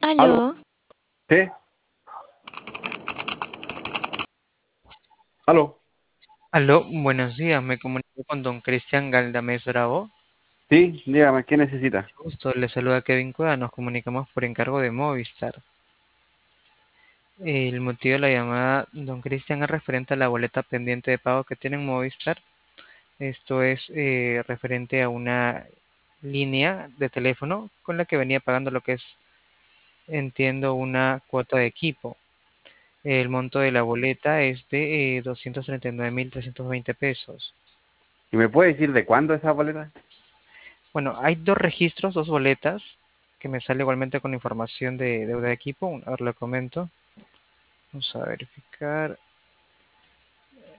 Aló, Aló, ¿sí? Aló, Aló, buenos días. Me comunico con don Cristian Galdames Bravo. sí, dígame, ¿qué necesita? Justo le saluda Kevin Cueva. Nos comunicamos por encargo de Movistar. El motivo de la llamada, don Cristian, es referente a la boleta pendiente de pago que tiene en Movistar. Esto es referente a una línea de teléfono con la que venía pagando lo que es, entiendo, una cuota de equipo. El monto de la boleta es de 239.320 pesos. ¿Y me puede decir de cuándo esa boleta? Bueno, hay dos registros, dos boletas, que me sale igualmente con información de deuda de equipo. A ver, le comento. Vamos a verificar.